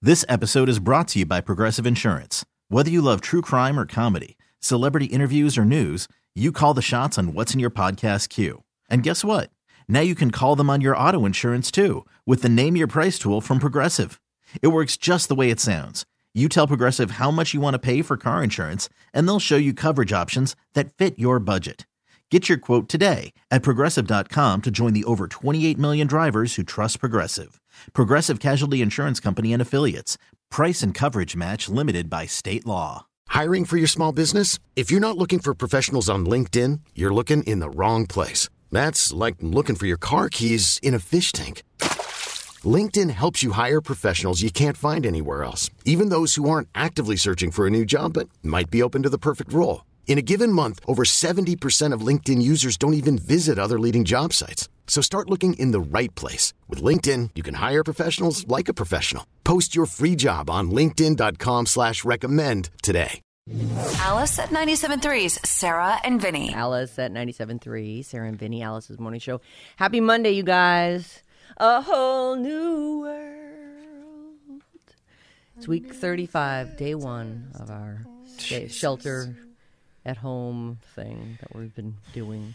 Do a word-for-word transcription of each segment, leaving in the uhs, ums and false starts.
This episode is brought to you by Progressive Insurance. Whether you love true crime or comedy, celebrity interviews or news, you call the shots on what's in your podcast queue. And guess what? Now you can call them on your auto insurance too with the Name Your Price tool from Progressive. It works just the way it sounds. You tell Progressive how much you want to pay for car insurance, and they'll show you coverage options that fit your budget. Get your quote today at Progressive dot com to join the over twenty-eight million drivers who trust Progressive. Progressive Casualty Insurance Company and Affiliates. Price and coverage match limited by state law. Hiring for your small business? If you're not looking for professionals on LinkedIn, you're looking in the wrong place. That's like looking for your car keys in a fish tank. LinkedIn helps you hire professionals you can't find anywhere else, even those who aren't actively searching for a new job but might be open to the perfect role. In a given month, over seventy percent of LinkedIn users don't even visit other leading job sites. So start looking in the right place. With LinkedIn, you can hire professionals like a professional. Post your free job on linkedin dot com slash recommend today. Alice at ninety-seven point three's Sarah and Vinny. Alice at ninety-seven point three, Sarah and Vinny, Alice's morning show. Happy Monday, you guys. A whole new world. It's week thirty-five, day one of our stay, shelter at home thing that we've been doing.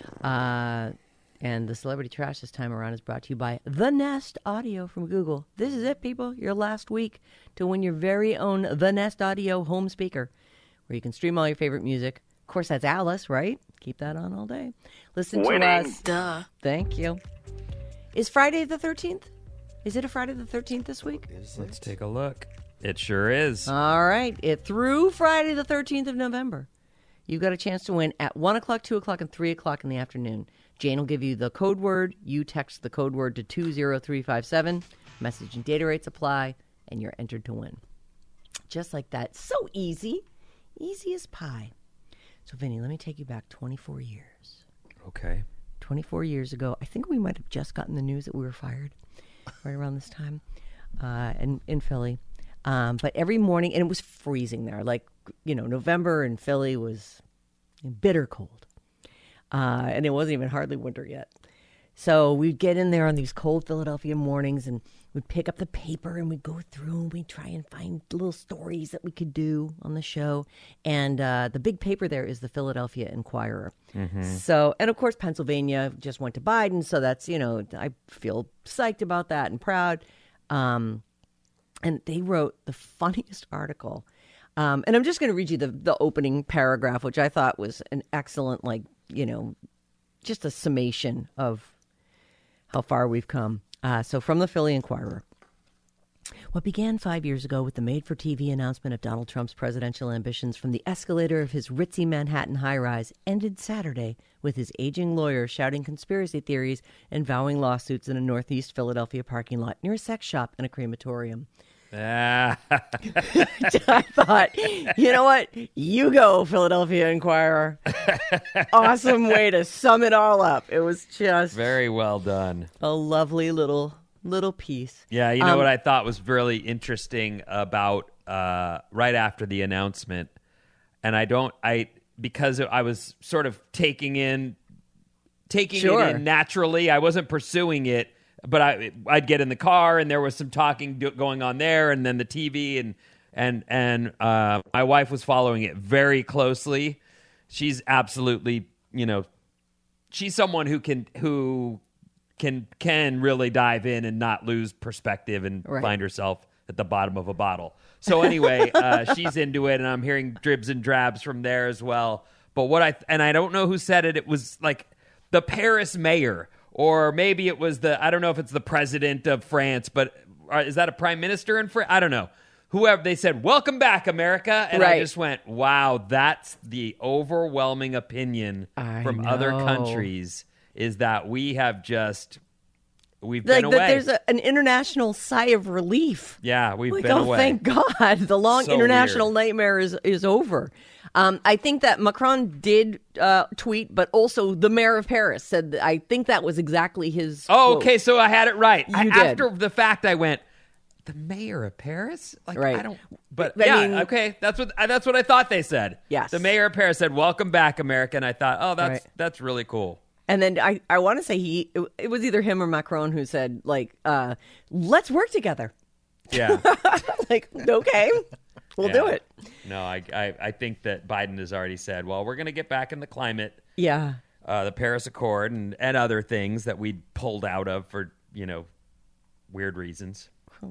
Uh, and the Celebrity Trash this time around is brought to you by The Nest Audio from Google. This is it, people. Your last week to win your very own The Nest Audio home speaker, where you can stream all your favorite music. Of course, that's Alice, right? Keep that on all day. Listen Winning. to us. Duh. Thank you. Is Friday the thirteenth? Is it a Friday the thirteenth this week? Let's take a look. It sure is. All right. It through Friday the thirteenth of November. You got a chance to win at one o'clock, two o'clock, and three o'clock in the afternoon. Jane will give you the code word. You text the code word to two zero three five seven. Message and data rates apply, and you're entered to win. Just like that. So easy. Easy as pie. So, Vinny, let me take you back twenty-four years. Okay. twenty-four years ago, I think we might have just gotten the news that we were fired right around this time uh, in, in Philly. Um, but every morning, and it was freezing there. Like, you know, November in Philly was bitter cold. Uh, and it wasn't even hardly winter yet. So we'd get in there on these cold Philadelphia mornings and we'd pick up the paper and we'd go through and we'd try and find little stories that we could do on the show. And uh, the big paper there is the Philadelphia Inquirer. Mm-hmm. So, and of course, Pennsylvania just went to Biden. So that's, you know, I feel psyched about that and proud. Um, and they wrote the funniest article. Um, and I'm just going to read you the, the opening paragraph, which I thought was an excellent, like, you know, just a summation of how far we've come. Uh, so from the Philly Inquirer. What began five years ago with the made-for-T V announcement of Donald Trump's presidential ambitions from the escalator of his ritzy Manhattan high-rise ended Saturday with his aging lawyer shouting conspiracy theories and vowing lawsuits in a Northeast Philadelphia parking lot near a sex shop and a crematorium. Ah. I thought, you know what? You go, Philadelphia Inquirer. Awesome way to sum it all up. It was just Very well done. a lovely little little piece. Yeah, you know Um, what I thought was really interesting about uh, right after the announcement, and I don't, I because I was sort of taking in, taking Sure. it in naturally. I wasn't pursuing it. But I, I'd get in the car, and there was some talking do, going on there, and then the T V, and and and uh, my wife was following it very closely. She's absolutely, you know, she's someone who can who can can really dive in and not lose perspective and Right. find herself at the bottom of a bottle. So anyway, uh, she's into it, and I'm hearing dribs and drabs from there as well. But what I and I don't know who said it. It was like the Paris mayor. Or maybe it was the, I don't know if it's the president of France, but is that a prime minister in France? I don't know. Whoever, they said, welcome back, America. And Right. I just went, wow, that's the overwhelming opinion I from other know. countries is that we have just, we've Like been that away. there's a, an international sigh of relief. yeah, we've Like, been oh, away. thank God. The long So international weird. nightmare is, is over. Um, I think that Macron did uh, tweet, but also the mayor of Paris said that I think that was exactly his Oh, quote. okay, so I had it right. I, You did. After the fact, I went, the mayor of Paris? Like, Right. I don't. But I yeah, mean- okay, that's what uh, that's what I thought they said. Yes. the mayor of Paris said, "Welcome back, America," and I thought, oh, that's Right. that's really cool. And then I, I want to say he it, it was either him or Macron who said, like, uh, let's work together. Yeah, like, okay, we'll Yeah. do it. No, I, I I think that Biden has already said, well, we're going to get back in the climate, Yeah. uh, the Paris Accord, and, and other things that we pulled out of for, you know, weird reasons.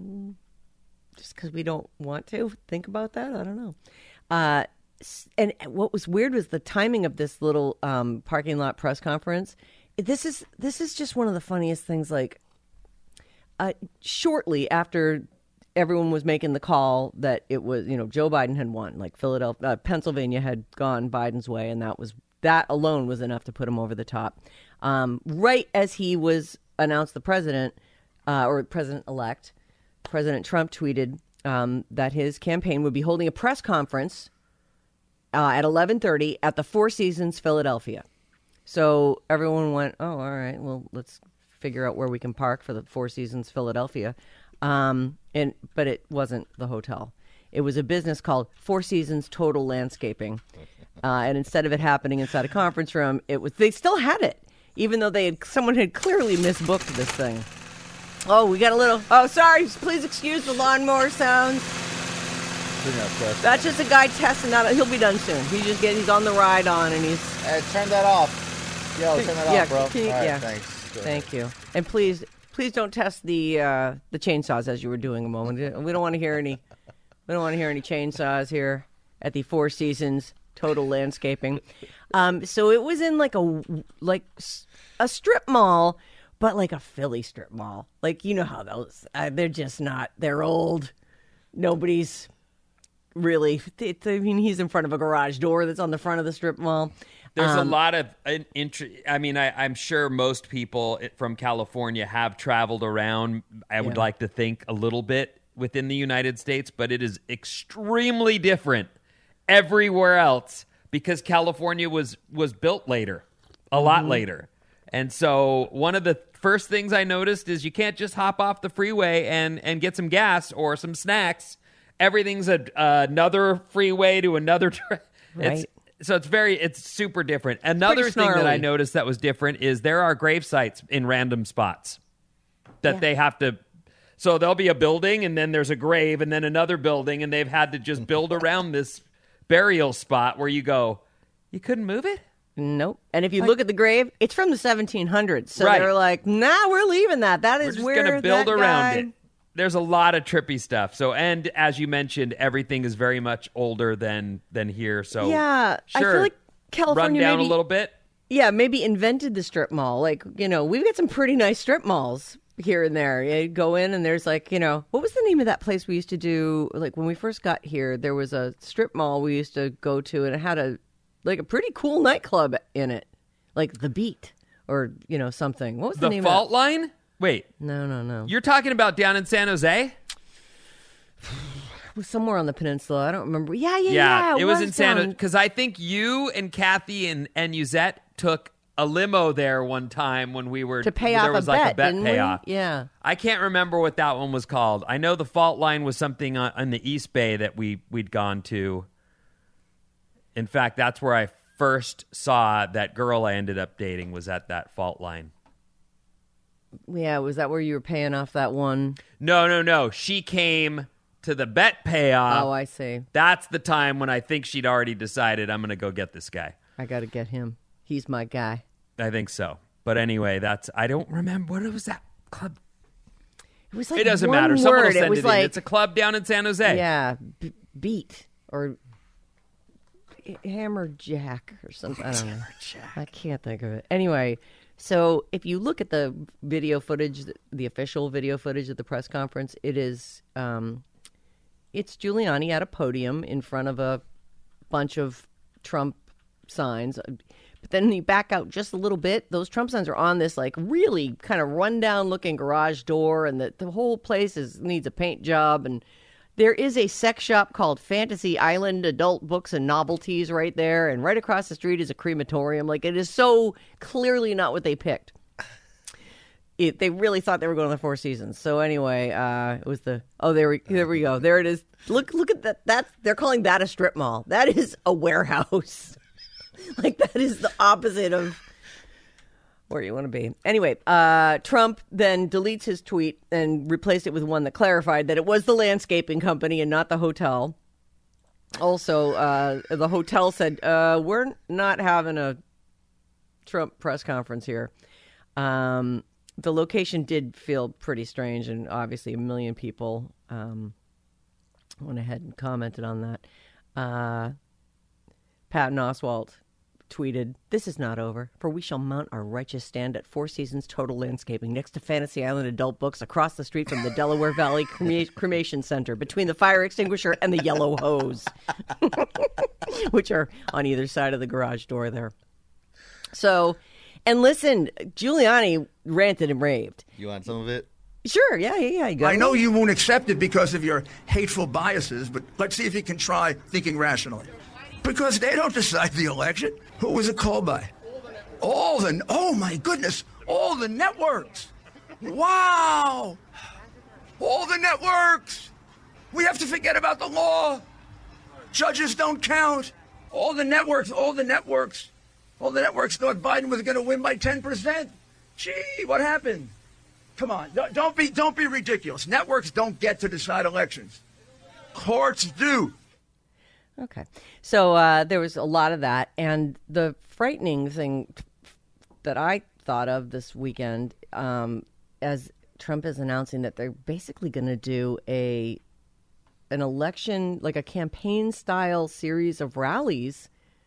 Just because we don't want to think about that? I don't know. Uh, s- and what was weird was the timing of this little um, parking lot press conference. This is this is just one of the funniest things. Like, uh, shortly after everyone was making the call that it was, you know, Joe Biden had won, like Philadelphia, uh, Pennsylvania had gone Biden's way, and that was that alone was enough to put him over the top. Um, right as he was announced the president uh, or president-elect, President Trump tweeted um, that his campaign would be holding a press conference uh, at eleven thirty at the Four Seasons Philadelphia. So everyone went, oh, all right, well, let's figure out where we can park for the Four Seasons Philadelphia. Um, and but it wasn't the hotel. It was a business called Four Seasons Total Landscaping. Uh, and instead of it happening inside a conference room, it was they still had it, even though they had someone had clearly misbooked this thing. Oh, we got a little. Oh, sorry. Please excuse the lawnmower sounds. That's just a guy testing out. He'll be done soon. He just get. He's on the ride on, and he's. Hey, turn that off. Yo, turn that yeah, off, bro. can you- All right, yeah. thanks. Thank you. And please, please don't test the uh, the chainsaws as you were doing a moment. We don't want to hear any. We don't want to hear any chainsaws here at the Four Seasons Total Landscaping. Um, so it was in like a like s- a strip mall, but like a Philly strip mall. Like, you know how those uh, they're just not. They're old. Nobody's really. It, I mean, he's in front of a garage door that's on the front of the strip mall. There's Um, a lot of an int- I mean, I, I'm sure most people from California have traveled around. I would Yeah. like to think a little bit within the United States, but it is extremely different everywhere else because California was was built later, a lot later. And so one of the first things I noticed is you can't just hop off the freeway and, and get some gas or some snacks. Everything's a, another freeway to another. Tra- Right. It's, so it's very, it's super different. Another pretty thing that I snarly. noticed that was different is there are grave sites in random spots that Yeah. they have to. So there'll be a building and then there's a grave and then another building and they've had to just build around this burial spot where you go, you couldn't move it? Nope. And if you look at the grave, it's from the seventeen hundreds. So Right. they're like, nah, we're leaving that. That We're is just where going to build that around guy- it. There's a lot of trippy stuff. So, and as you mentioned, everything is very much older than than here. So, Yeah, I sure, feel like California run down maybe, a little bit. Yeah, maybe invented the strip mall. Like, you know, we've got some pretty nice strip malls here and there. You go in and there's like, you know, what was the name of that place we used to do? Like when we first got here, there was a strip mall we used to go to and it had a like a pretty cool nightclub in it, like The Beat or you know something. What was the, The name fault of line? Wait, that? No, no, no. you're talking about down in San Jose? It was somewhere on the peninsula. I don't remember. Yeah, yeah, Yeah, yeah. it was in San Jose. down- Because I think you and Kathy and, and Uzette took a limo there one time when we were to pay there off was a like bet, a bet didn't payoff. we? Yeah. I can't remember what that one was called. I know the fault line was something on, on the East Bay that we we'd gone to. In fact, that's where I first saw that girl I ended up dating was at that fault line. Yeah, was that where you were paying off that one? No, no, no. She came to the bet payoff. Oh, I see. That's the time when I think she'd already decided I'm going to go get this guy. I got to get him. He's my guy. I think so. But anyway, that's I don't remember what was that club. It was like It doesn't one matter. Someone will word. send It was it like in. It's a club down in San Jose. yeah, b- beat or hammer jack or something. I don't know. I can't think of it. Anyway, so if you look at the video footage, the official video footage of the press conference, it is um, it's Giuliani at a podium in front of a bunch of Trump signs. But then you back out just a little bit, those Trump signs are on this like really kind of rundown looking garage door, and the, the whole place is needs a paint job. And there is a sex shop called Fantasy Island Adult Books and Novelties right there, and right across the street is a crematorium. Like, it is so clearly not what they picked. It, they really thought they were going to the Four Seasons. So anyway, uh, it was the oh there we there we go there it is. Look look at that. That they're calling that a strip mall. That is a warehouse. Like, that is the opposite of where you want to be. Anyway, uh, Trump then deletes his tweet and replaced it with one that clarified that it was the landscaping company and not the hotel. Also, uh, the hotel said, uh, we're not having a Trump press conference here. Um, the location did feel pretty strange, and obviously a million people um, went ahead and commented on that. Uh, Patton Oswalt tweeted, "This is not over, for we shall mount our righteous stand at Four Seasons Total Landscaping next to Fantasy Island Adult Books across the street from the Delaware Valley Crema- Cremation Center between the fire extinguisher and the yellow hose," which are on either side of the garage door there. So, and listen, Giuliani ranted and raved. You want some of it? Sure, yeah, yeah, yeah. You got I it. know you won't accept it because of your hateful biases, but let's see if you can try thinking rationally. Because they don't decide the election. Who was it called by? All the, oh my goodness, all the networks. Wow. All the networks. We have to forget about the law. Judges don't count. All the networks, all the networks. All the networks thought Biden was going to win by ten percent. Gee, what happened? Come on, don't, don't be don't be ridiculous. Networks don't get to decide elections. Courts do. Okay. So uh, there was a lot of that. And the frightening thing that I thought of this weekend, um, as Trump is announcing that they're basically going to do a an election, like a campaign-style series of rallies,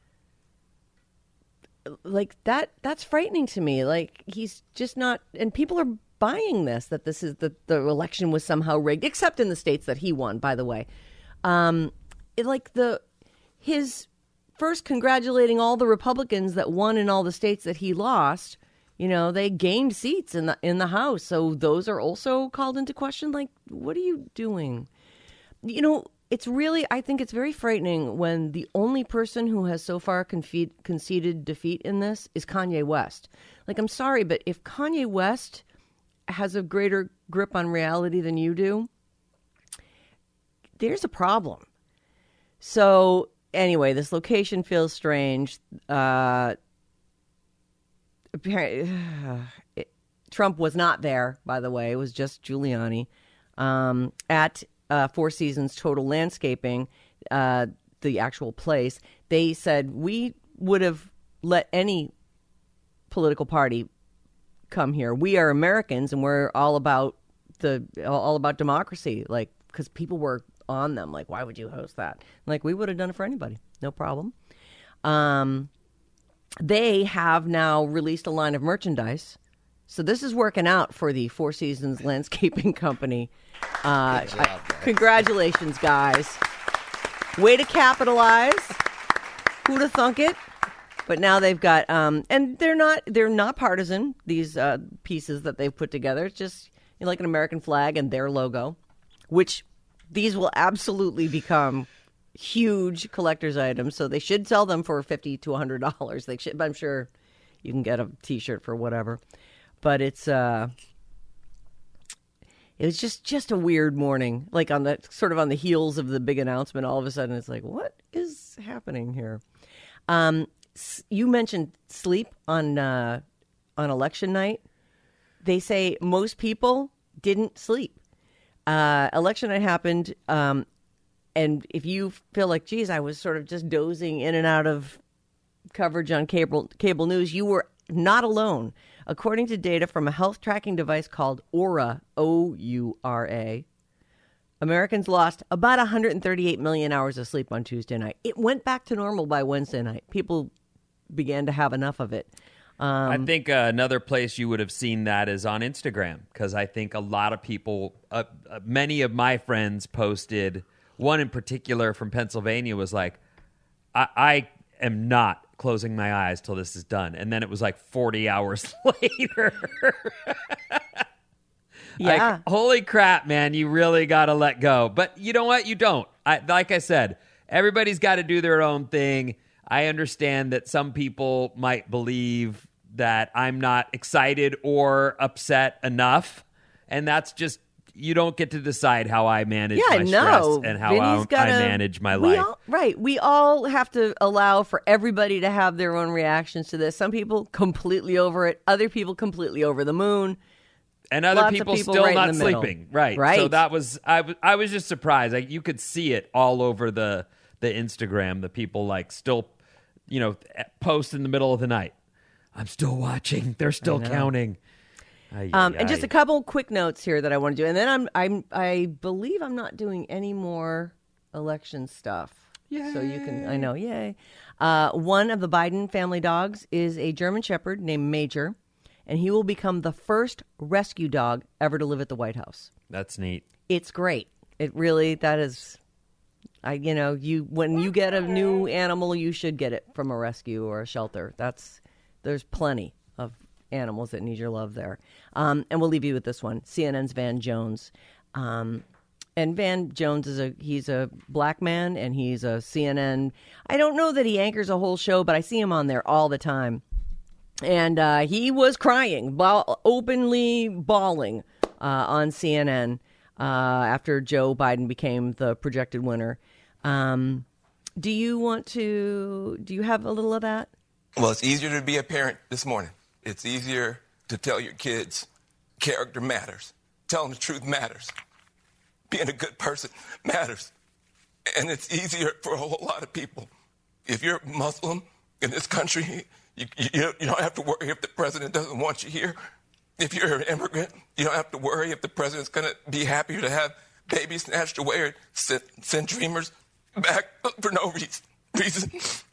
like that, that's frightening to me. Like, he's just not, and people are buying this, that this is, the, the election was somehow rigged, except in the states that he won, by the way. Um, it, like the his first congratulating all the Republicans that won in all the states that he lost. You know, they gained seats in the in the House, so those are also called into question. Like, what are you doing? You know, it's really, I think it's very frightening when the only person who has so far confe- conceded defeat in this is Kanye West. Like, I'm sorry, but if Kanye West has a greater grip on reality than you do, there's a problem. So anyway, this location feels strange. Uh, apparently, it, Trump was not there, by the way. It was just Giuliani um, at uh, Four Seasons Total Landscaping, uh, the actual place. They said, we would have let any political party come here. We are Americans, and we're all about the all about democracy. Like, because people were on them, like, why would you host that? Like, we would have done it for anybody, no problem. Um, they have now released a line of merchandise, so this is working out for the Four Seasons Landscaping Company. Uh, Good job, I, guys. congratulations, guys! Way to capitalize. Who'd have thunk it? But now they've got, um, and they're not they're not partisan. These uh, pieces that they've put together, it's just, you know, like an American flag and their logo, which these will absolutely become huge collector's items. So they should sell them for fifty to a hundred dollars. They should, but I'm sure you can get a T-shirt for whatever. But it's uh, it was just just a weird morning, like on the sort of on the heels of the big announcement. All of a sudden, it's like, what is happening here? Um, you mentioned sleep on uh, on election night. They say most people didn't sleep. Uh, election night happened, um, and if you feel like, geez, I was sort of just dozing in and out of coverage on cable cable news, you were not alone. According to data from a health tracking device called Oura, O U R A, Americans lost about one hundred thirty-eight million hours of sleep on Tuesday night. It went back to normal by Wednesday night. People began to have enough of it. Um, I think uh, another place you would have seen that is on Instagram, because I think a lot of people, uh, uh, many of my friends posted, one in particular from Pennsylvania was like, I, I am not closing my eyes till this is done. And then it was like forty hours later. Yeah. Like, holy crap, man, you really got to let go. But you know what? You don't. I, like I said, everybody's got to do their own thing. I understand that some people might believe that I'm not excited or upset enough. And that's just, you don't get to decide how I manage Yeah, my no. stress and how Vinny's I, gotta- I manage my we life. all- right. We all have to allow for everybody to have their own reactions to this. Some people completely over it. Other people completely over the moon. And other Lots of people, people still right in not the middle. sleeping. Right. Right. So that was, I, w- I was just surprised. Like, you could see it all over the, the Instagram, the people like still, you know, post in the middle of the night. I'm still watching. They're still counting. Ay, Um, ay, and just ay. a couple quick notes here that I want to do, and then I'm I'm I believe I'm not doing any more election stuff. So you can I know, yay. Uh, one of the Biden family dogs is a German Shepherd named Major, and he will become the first rescue dog ever to live at the White House. That's neat. It's great. It really that is. I you know you when you get a new animal, you should get it from a rescue or a shelter. That's there's plenty of animals that need your love there. Um, and we'll leave you with this one. C N N's Van Jones. Um, and Van Jones is a he's a black man, and he's a C N N. I don't know that he anchors a whole show, but I see him on there all the time. And uh, he was crying, bawl, openly bawling uh, on C N N uh, after Joe Biden became the projected winner. Um, do you want to, do you have a little of that? Well, it's easier to be a parent this morning. It's easier to tell your kids character matters. Telling the truth matters. Being a good person matters. And it's easier for a whole lot of people. If you're Muslim in this country, you, you, you don't have to worry if the president doesn't want you here. If you're an immigrant, you don't have to worry if the president's going to be happier to have babies snatched away or send, send dreamers back for no reason. reason.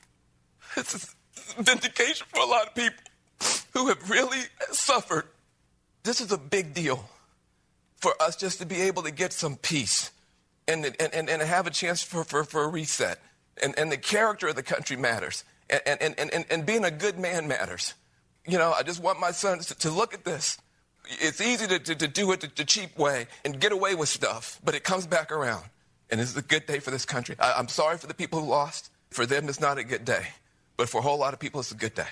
This is vindication for a lot of people who have really suffered. This is a big deal for us just to be able to get some peace and and, and, and have a chance for, for, for a reset. And, and the character of the country matters. And, and, and, and, and being a good man matters. You know, I just want my sons to, to look at this. It's easy to, to, to do it the, the cheap way and get away with stuff, but it comes back around. And this is a good day for this country. I, I'm sorry for the people who lost. For them, it's not a good day. But for a whole lot of people, it's a good day.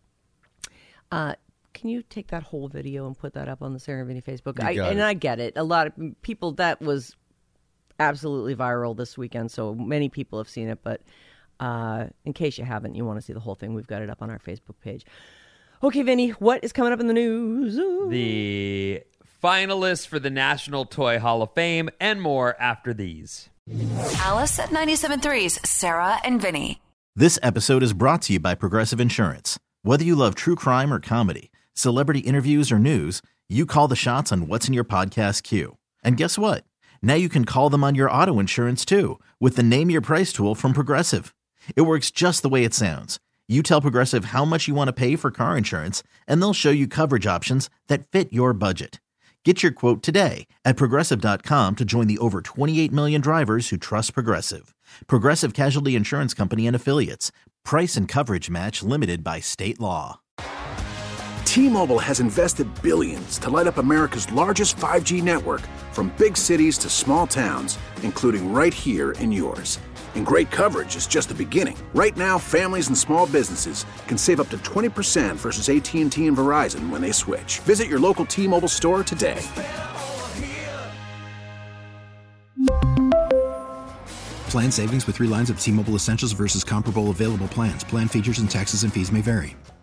Uh, can you take that whole video and put that up on the Sarah and Vinny Facebook? You I, got and it. I get it. A lot of people, that was absolutely viral this weekend, so many people have seen it. But uh, in case you haven't, you want to see the whole thing, we've got it up on our Facebook page. Okay, Vinny, what is coming up in the news? Ooh. The finalists for the National Toy Hall of Fame and more after these. Alice at ninety-seven point three's Sarah and Vinny. This episode is brought to you by Progressive Insurance. Whether you love true crime or comedy, celebrity interviews or news, you call the shots on what's in your podcast queue. And guess what? Now you can call them on your auto insurance too with the Name Your Price tool from Progressive. It works just the way it sounds. You tell Progressive how much you want to pay for car insurance, and they'll show you coverage options that fit your budget. Get your quote today at Progressive dot com to join the over twenty-eight million drivers who trust Progressive. Progressive Casualty Insurance Company and Affiliates. Price and coverage match limited by state law. T-Mobile has invested billions to light up America's largest five G network, from big cities to small towns, including right here in yours. And great coverage is just the beginning. Right now, families and small businesses can save up to twenty percent versus A T and T and Verizon when they switch. Visit your local T-Mobile store today. Plan savings with three lines of T-Mobile Essentials versus comparable available plans. Plan features and taxes and fees may vary.